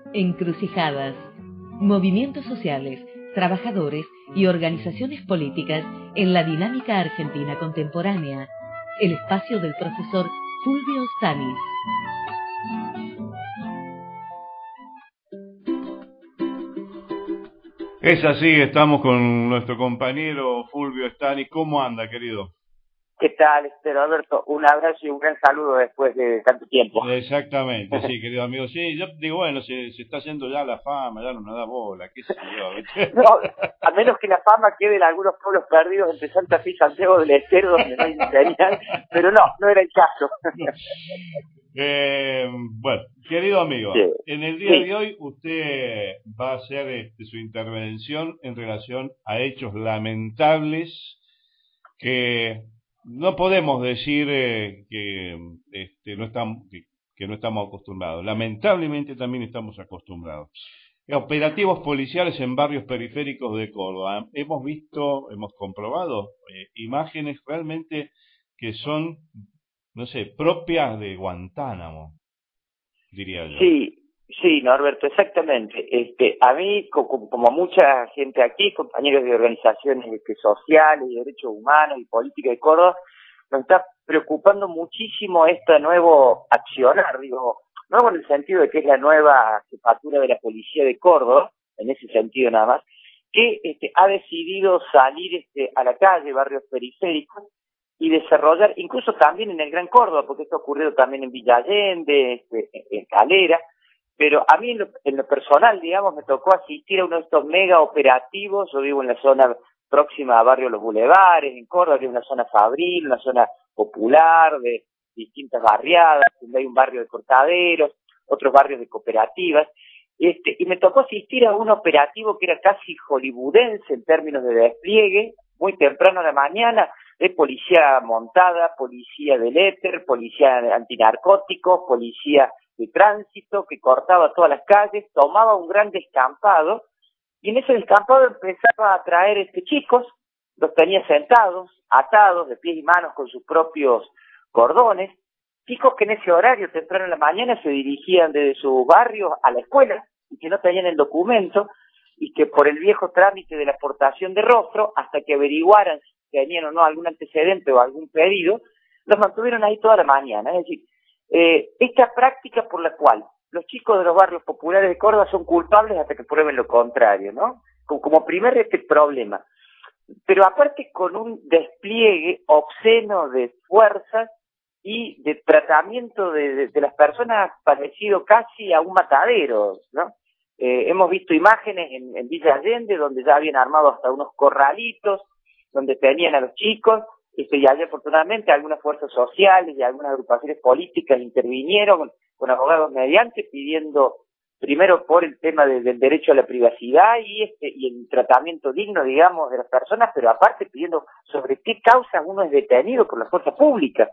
Encrucijadas. Movimientos sociales, trabajadores y organizaciones políticas en la dinámica argentina contemporánea. El espacio del profesor Fulvio Stanis. Es así, estamos con nuestro compañero Fulvio Stanis. ¿Cómo anda, querido? ¿Qué tal, Alberto? Un abrazo y un gran saludo después de tanto tiempo. Exactamente, sí, querido amigo. Sí, yo digo, bueno, se está haciendo ya la fama, ya no me da bola, qué sé yo, ¿viste? No, a menos que la fama quede en algunos pueblos perdidos entre Santa Fe y Santiago del Estero, donde no hay señal, pero no era el caso. Bueno, querido amigo, Sí. en el día de hoy usted va a hacer su intervención en relación a hechos lamentables que no podemos decir que no estamos acostumbrados. Lamentablemente también estamos acostumbrados. Operativos policiales en barrios periféricos de Córdoba. Hemos comprobado imágenes realmente que son, no sé, propias de Guantánamo, diría yo. Sí, Norberto, exactamente. A mí, como mucha gente aquí, compañeros de organizaciones sociales, de derechos humanos y política de Córdoba, nos está preocupando muchísimo este nuevo accionar, nuevo en el sentido de que es la nueva jefatura de la Policía de Córdoba, en ese sentido nada más, que ha decidido salir a la calle, barrios periféricos, y desarrollar, incluso también en el Gran Córdoba, porque esto ha ocurrido también en Villa Allende, en Calera, pero a mí en lo personal, me tocó asistir a uno de estos mega operativos. Yo vivo en la zona próxima a Barrio Los Bulevares, en Córdoba, que es una zona fabril, una zona popular, de distintas barriadas, donde hay un barrio de cortaderos, otros barrios de cooperativas, y me tocó asistir a un operativo que era casi hollywoodense en términos de despliegue, muy temprano a la mañana, de policía montada, policía del éter, policía antinarcóticos, policía de tránsito, que cortaba todas las calles, tomaba un gran descampado, y en ese descampado empezaba a traer chicos, los tenía sentados, atados de pies y manos con sus propios cordones, chicos que en ese horario temprano en la mañana se dirigían desde su barrio a la escuela, y que no tenían el documento, y que por el viejo trámite de la aportación de rostro, hasta que averiguaran si tenían o no algún antecedente o algún pedido, los mantuvieron ahí toda la mañana. Es decir, esta práctica por la cual los chicos de los barrios populares de Córdoba son culpables hasta que prueben lo contrario, ¿no? Como primer problema. Pero aparte con un despliegue obsceno de fuerzas y de tratamiento de las personas parecido casi a un matadero, ¿no? Hemos visto imágenes en Villa Allende donde ya habían armado hasta unos corralitos donde tenían a los chicos, y allí afortunadamente algunas fuerzas sociales y algunas agrupaciones políticas intervinieron con abogados mediante, pidiendo primero por el tema del derecho a la privacidad y el tratamiento digno, de las personas, pero aparte pidiendo sobre qué causa uno es detenido por la fuerza pública.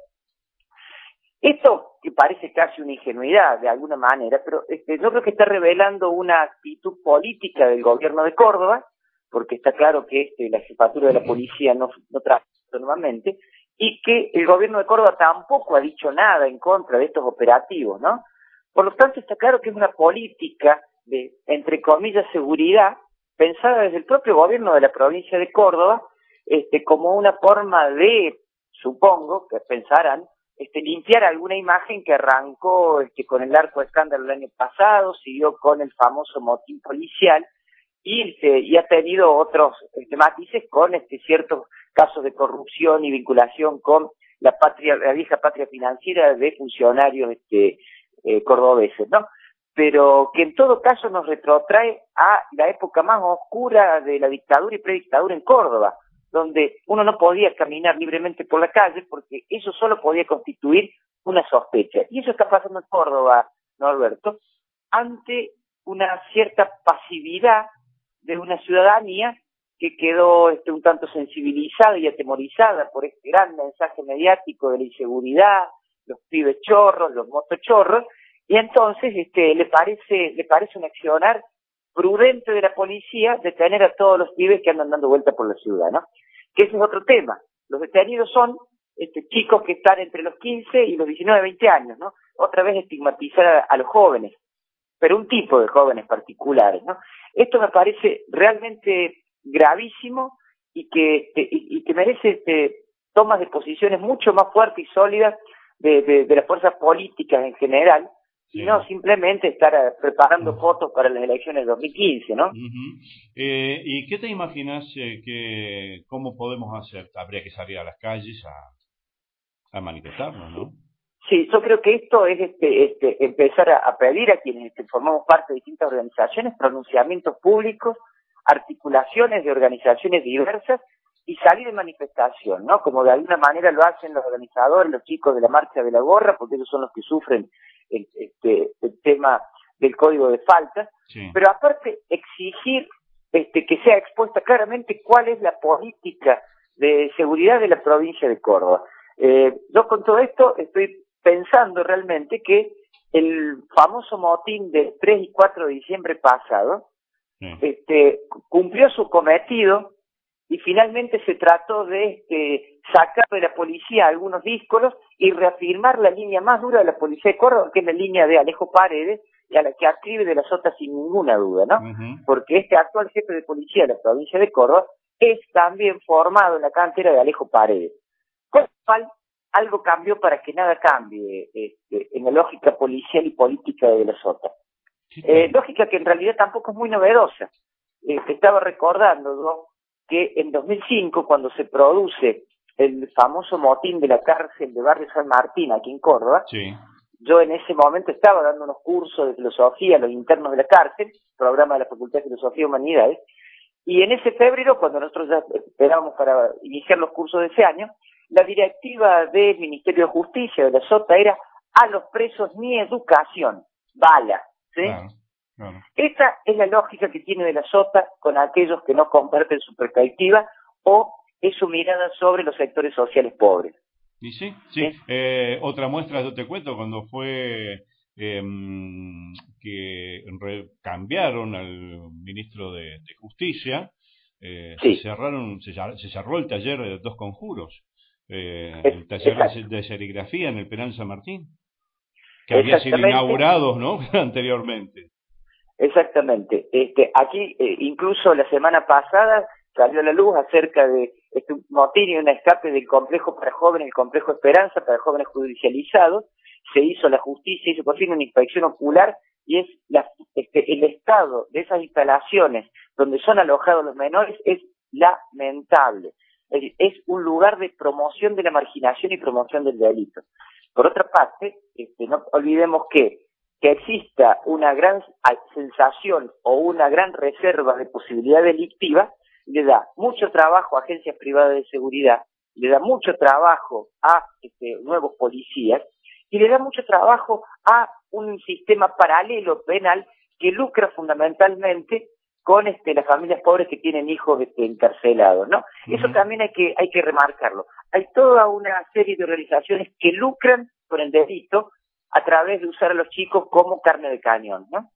Esto que parece casi una ingenuidad de alguna manera, pero yo creo que está revelando una actitud política del gobierno de Córdoba, porque está claro que la jefatura de la policía no trabaja autónomamente, y que el gobierno de Córdoba tampoco ha dicho nada en contra de estos operativos, ¿no? Por lo tanto, está claro que es una política de, entre comillas, seguridad, pensada desde el propio gobierno de la provincia de Córdoba, como una forma de, supongo, que pensarán, limpiar alguna imagen que arrancó con el arco escándalo el año pasado, siguió con el famoso motín policial, y ha tenido otros matices con ciertos casos de corrupción y vinculación con la vieja patria financiera de funcionarios cordobeses, ¿no? Pero que en todo caso nos retrotrae a la época más oscura de la dictadura y predictadura en Córdoba, donde uno no podía caminar libremente por la calle porque eso solo podía constituir una sospecha. Y eso está pasando en Córdoba, Norberto, ante una cierta pasividad de una ciudadanía que quedó un tanto sensibilizada y atemorizada por este gran mensaje mediático de la inseguridad, los pibes chorros, los motochorros, y entonces le parece un accionar prudente de la policía detener a todos los pibes que andan dando vuelta por la ciudad, ¿no? Que ese es otro tema. Los detenidos son chicos que están entre los 15 y los 19, 20 años, ¿no? Otra vez estigmatizar a los jóvenes. pero un tipo de jóvenes particulares, ¿no? Esto me parece realmente gravísimo y que merece tomas de posiciones mucho más fuertes y sólidas de las fuerzas políticas en general, y no simplemente estar preparando fotos para las elecciones de 2015, ¿no? ¿Y qué te imaginas cómo podemos hacer? Habría que salir a las calles a manifestarnos, ¿no? Sí, yo creo que esto es empezar a pedir a quienes formamos parte de distintas organizaciones pronunciamientos públicos, articulaciones de organizaciones diversas y salir de manifestación, ¿no? Como de alguna manera lo hacen los organizadores, los chicos de la Marcha de la Gorra, porque ellos son los que sufren el tema del código de faltas, pero aparte exigir que sea expuesta claramente cuál es la política de seguridad de la provincia de Córdoba. Yo con todo esto estoy pensando realmente que el famoso motín del 3 y 4 de diciembre pasado cumplió su cometido y finalmente se trató de sacar de la policía algunos díscolos y reafirmar la línea más dura de la policía de Córdoba, que es la línea de Alejo Paredes, y a la que adscribe de la Sota sin ninguna duda, ¿no? Porque este actual jefe de policía de la provincia de Córdoba es también formado en la cantera de Alejo Paredes. Con lo cual, algo cambió para que nada cambie en la lógica policial y política de la Sota. Lógica que en realidad tampoco es muy novedosa. Estaba recordando, ¿no?, que en 2005, cuando se produce el famoso motín de la cárcel de Barrio San Martín, aquí en Córdoba, yo en ese momento estaba dando unos cursos de filosofía a los internos de la cárcel, programa de la Facultad de Filosofía y Humanidades, y en ese febrero, cuando nosotros ya esperábamos para iniciar los cursos de ese año, la directiva del Ministerio de Justicia de la Sota era: a los presos ni educación, bala, ¿sí? Claro. Esa es la lógica que tiene de la Sota con aquellos que no comparten su perspectiva o es su mirada sobre los sectores sociales pobres. Y sí. Otra muestra, yo te cuento, cuando fue que cambiaron al ministro de Justicia, se cerró el taller de dos conjuros, el taller de serigrafía en el penal San Martín, que había sido inaugurado, ¿no?, anteriormente. Exactamente. Aquí, incluso la semana pasada, salió a la luz acerca de un motín y un escape del complejo para jóvenes, el complejo Esperanza, para jóvenes judicializados. Se hizo la justicia, hizo por fin una inspección ocular, y es el estado de esas instalaciones donde son alojados los menores es lamentable. Es decir, es un lugar de promoción de la marginación y promoción del delito. Por otra parte, no olvidemos que exista una gran sensación o una gran reserva de posibilidad delictiva le da mucho trabajo a agencias privadas de seguridad, le da mucho trabajo a nuevos policías y le da mucho trabajo a un sistema paralelo penal que lucra fundamentalmente con las familias pobres que tienen hijos encarcelados, ¿no? Eso también hay que remarcarlo. Hay toda una serie de organizaciones que lucran con el delito a través de usar a los chicos como carne de cañón, ¿no?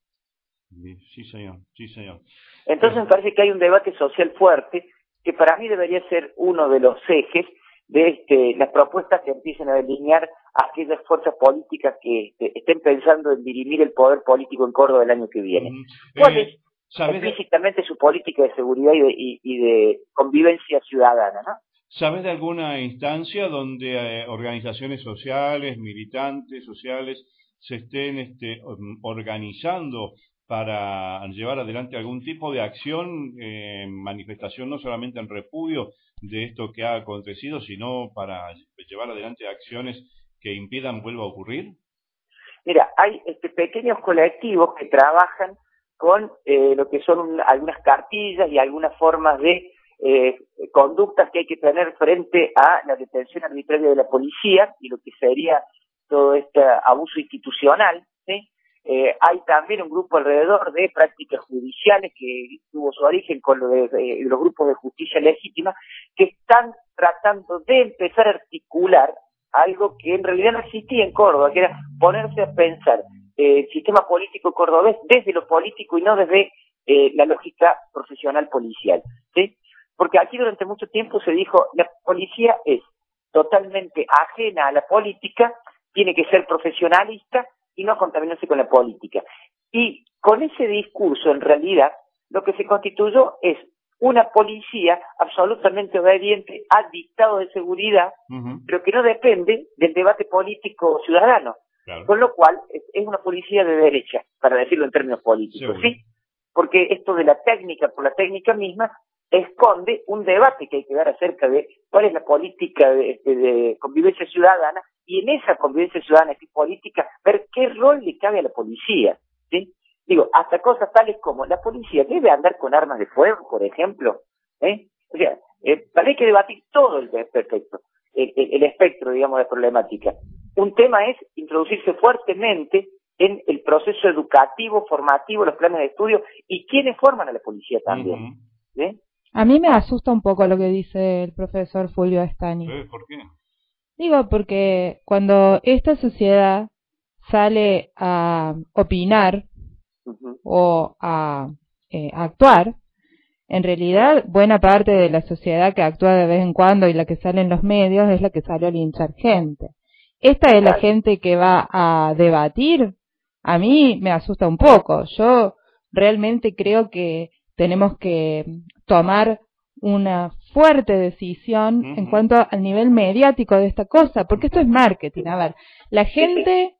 Sí, señor. Entonces me parece que hay un debate social fuerte que para mí debería ser uno de los ejes de las propuestas que empiecen a delinear a aquellas fuerzas políticas que estén pensando en dirimir el poder político en Córdoba el año que viene. ¿Cuál es explícitamente su política de seguridad y de convivencia ciudadana, ¿no? ¿Sabes de alguna instancia donde organizaciones sociales, militantes sociales, se estén organizando para llevar adelante algún tipo de acción, manifestación, no solamente en repudio de esto que ha acontecido, sino para llevar adelante acciones que impidan vuelva a ocurrir? Mira, hay pequeños colectivos que trabajan con lo que son algunas cartillas y algunas formas de conductas que hay que tener frente a la detención arbitraria de la policía y lo que sería todo este abuso institucional, ¿sí? Hay también un grupo alrededor de prácticas judiciales que tuvo su origen con lo de los grupos de justicia legítima, que están tratando de empezar a articular algo que en realidad no existía en Córdoba, que era ponerse a pensar el sistema político cordobés desde lo político y no desde la lógica profesional policial, ¿sí? Porque aquí durante mucho tiempo se dijo, la policía es totalmente ajena a la política, tiene que ser profesionalista y no contaminarse con la política. Y con ese discurso, en realidad, lo que se constituyó es una policía absolutamente obediente a dictados de seguridad, pero que no depende del debate político ciudadano. Claro. Con lo cual, es una policía de derecha, para decirlo en términos políticos, ¿sí? Porque esto de la técnica por la técnica misma esconde un debate que hay que dar acerca de cuál es la política de convivencia ciudadana, y en esa convivencia ciudadana y política ver qué rol le cabe a la policía, ¿sí? Digo, hasta cosas tales como la policía debe andar con armas de fuego, por ejemplo, O sea, hay que debatir todo el espectro, digamos, de problemática. Un tema es introducirse fuertemente en el proceso educativo, formativo, los planes de estudio, y quiénes forman a la policía también. ¿Sí? A mí me asusta un poco lo que dice el profesor Fulvio Astani. ¿Por qué? Digo, porque cuando esta sociedad sale a opinar o a actuar, en realidad buena parte de la sociedad que actúa de vez en cuando y la que sale en los medios es la que sale a linchar gente. Esta es la gente que va a debatir. A mí me asusta un poco. Yo realmente creo que tenemos que tomar una fuerte decisión en cuanto al nivel mediático de esta cosa, porque esto es marketing. A ver, la gente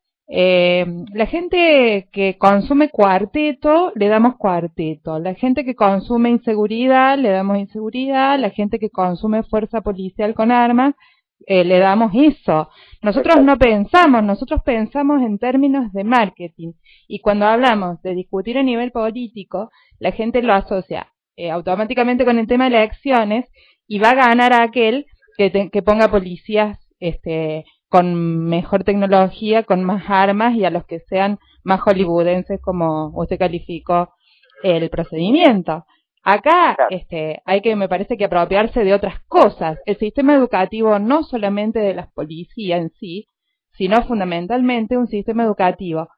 que consume cuarteto, le damos cuarteto. La gente que consume inseguridad, le damos inseguridad. La gente que consume fuerza policial con armas, le damos eso. Nosotros no pensamos, nosotros pensamos en términos de marketing. Y cuando hablamos de discutir a nivel político, la gente lo asocia automáticamente con el tema de elecciones, y va a ganar a aquel que ponga policías con mejor tecnología, con más armas, y a los que sean más hollywoodenses, como usted calificó el procedimiento. Acá hay que, me parece que apropiarse de otras cosas. El sistema educativo, no solamente de las policías en sí, sino fundamentalmente un sistema educativo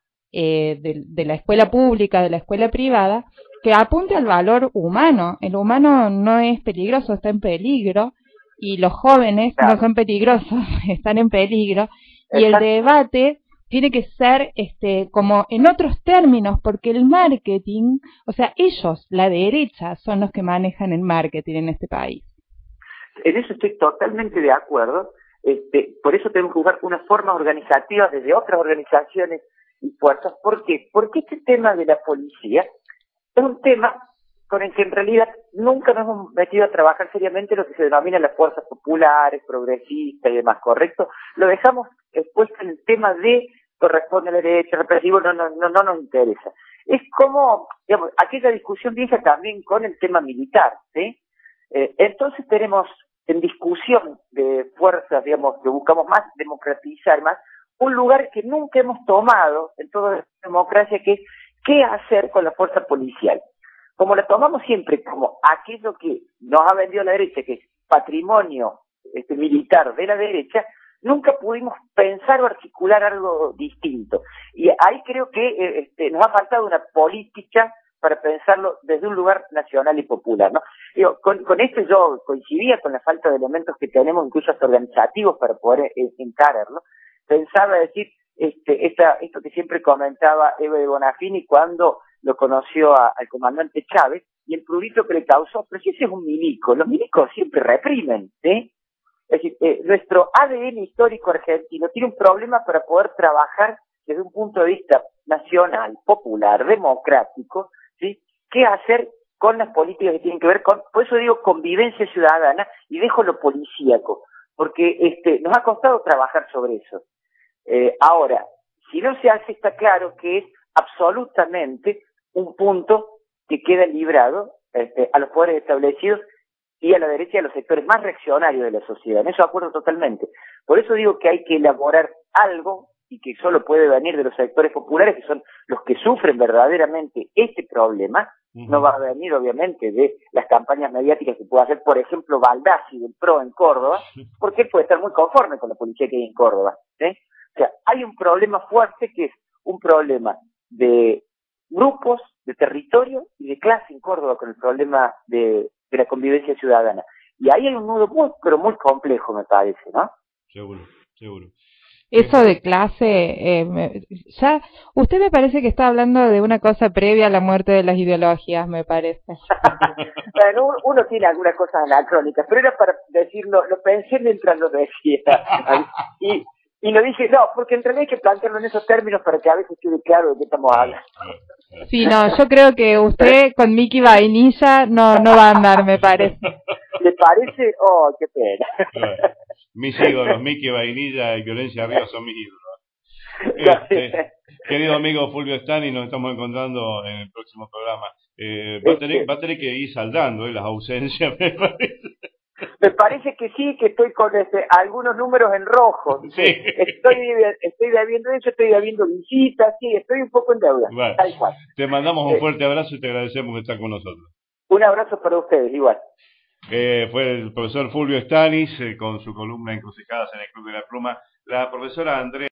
de la escuela pública, de la escuela privada, que apunte al valor humano. El humano no es peligroso, está en peligro, y los jóvenes no son peligrosos, están en peligro, y el debate tiene que ser como en otros términos, porque el marketing, o sea, ellos, la derecha, son los que manejan el marketing en este país. En eso estoy totalmente de acuerdo. Por eso tenemos que buscar una forma organizativa desde otras organizaciones y fuerzas. ¿Por qué? Porque este tema de la policía es un tema con el que en realidad nunca nos hemos metido a trabajar seriamente lo que se denomina las fuerzas populares, progresistas y demás, ¿correcto? Lo dejamos expuesto en el tema de corresponde a la derecha, represivo, no nos interesa. Es como, digamos, aquella discusión vieja también con el tema militar, ¿sí? Entonces tenemos en discusión de fuerzas, digamos, que buscamos más democratizar más, un lugar que nunca hemos tomado en toda la democracia, que es qué hacer con la fuerza policial. Como la tomamos siempre como aquello que nos ha vendido la derecha, que es patrimonio militar de la derecha, nunca pudimos pensar o articular algo distinto. Y ahí creo que nos ha faltado una política para pensarlo desde un lugar nacional y popular, ¿no? Digo, con esto yo coincidía con la falta de elementos que tenemos, incluso hasta organizativos, para poder encararlo. Pensaba decir esto que siempre comentaba Eva de Bonafini cuando lo conoció al comandante Chávez, y el prurito que le causó, pero si ese es un milico, los milicos siempre reprimen, ¿sí? Es decir, nuestro ADN histórico argentino tiene un problema para poder trabajar desde un punto de vista nacional, popular, democrático, ¿sí? ¿Qué hacer con las políticas que tienen que ver con, por eso digo, convivencia ciudadana, y dejo lo policíaco, porque nos ha costado trabajar sobre eso. Ahora, si no se hace, está claro que es absolutamente un punto que queda librado a los poderes establecidos y a la derecha y a los sectores más reaccionarios de la sociedad. En eso acuerdo totalmente. Por eso digo que hay que elaborar algo, y que solo puede venir de los sectores populares, que son los que sufren verdaderamente este problema. No va a venir, obviamente, de las campañas mediáticas que pueda hacer, por ejemplo, Baldassi del PRO en Córdoba, porque él puede estar muy conforme con la policía que hay en Córdoba, ¿sí? O sea, hay un problema fuerte que es un problema de grupos, de territorio y de clase en Córdoba, con el problema de la convivencia ciudadana. Y ahí hay un nudo muy, pero muy complejo, me parece, ¿no? Seguro, seguro. Eso de clase, ya, usted me parece que está hablando de una cosa previa a la muerte de las ideologías, me parece. Bueno, uno tiene algunas cosas anacrónicas, pero era para decirlo, lo pensé mientras lo decía. Y lo dije, no, porque en realidad hay que plantearlo en esos términos para que a veces quede claro de qué estamos hablando. Sí, no, yo creo que usted con Mickey Vainilla no va a andar, me parece. ¿Le parece? Oh, qué pena. Bueno, mis ídolos, Mickey Vainilla y Violencia Ríos son mis ídolos. Querido amigo Fulvio Stani, nos estamos encontrando en el próximo programa. Va a tener que ir saldando las ausencias, me parece. Me parece que sí, que estoy con algunos números en rojo. Sí. Estoy debiendo eso, estoy debiendo visitas, sí, estoy un poco en deuda. Bueno, tal cual. te mandamos un fuerte abrazo y te agradecemos que estás con nosotros. Un abrazo para ustedes, igual. Fue el profesor Fulvio Stanis con su columna Encrucijadas en el Club de la Pluma. La profesora Andrea